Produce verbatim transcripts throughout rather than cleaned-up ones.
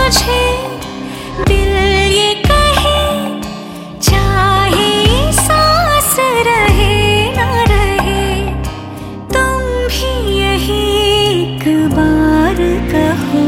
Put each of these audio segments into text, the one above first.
मुझे दिल ये कहे, चाहे सांस रहे ना रहे, तुम भी यही एक बार कहो।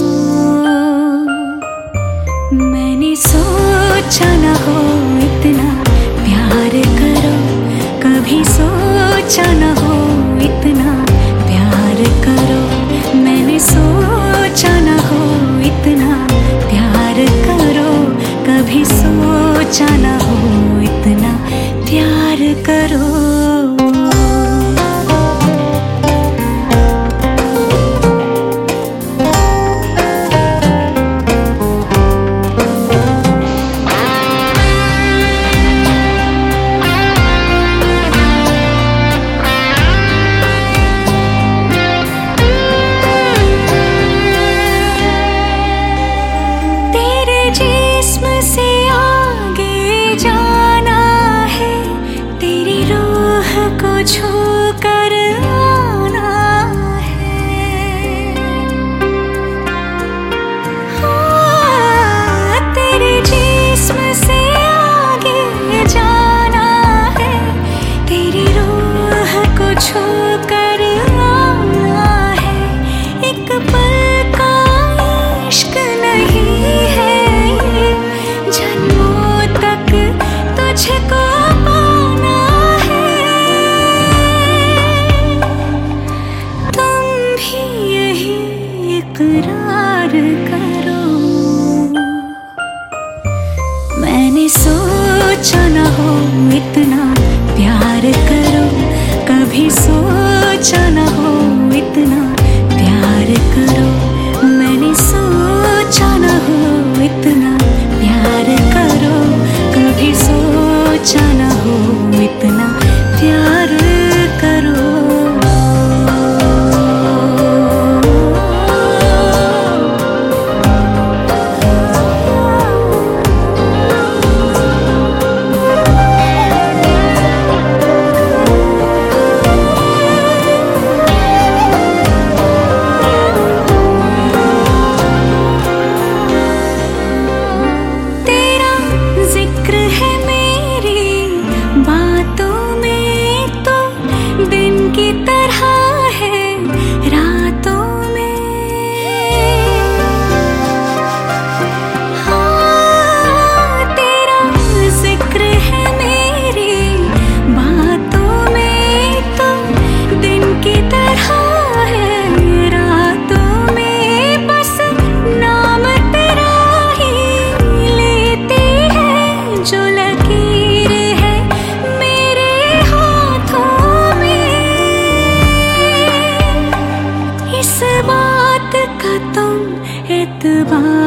मैंने सोचा न हो इतना प्यार करो, कभी सोचा न हो इतना प्यार करो। मैंने सोचा न हो इतना प्यार करो, कभी सोचा न हो इतना प्यार करो। छू कर आना है, हाँ, तेरे जिस्म से आगे जाना है, तेरी रूह को छू कर आना है। एक पल का इश्क नहीं है ये, जन्मों तक तुझको इकरार करो। मैंने सोचा न हो इतना प्यार करो, कभी सोचा न हो इतना प्यार करो। मैंने सोचा न हो इतना प्यार करो, कभी सोचा न हो इतना प्यार करो। इस बात का तुम एतबार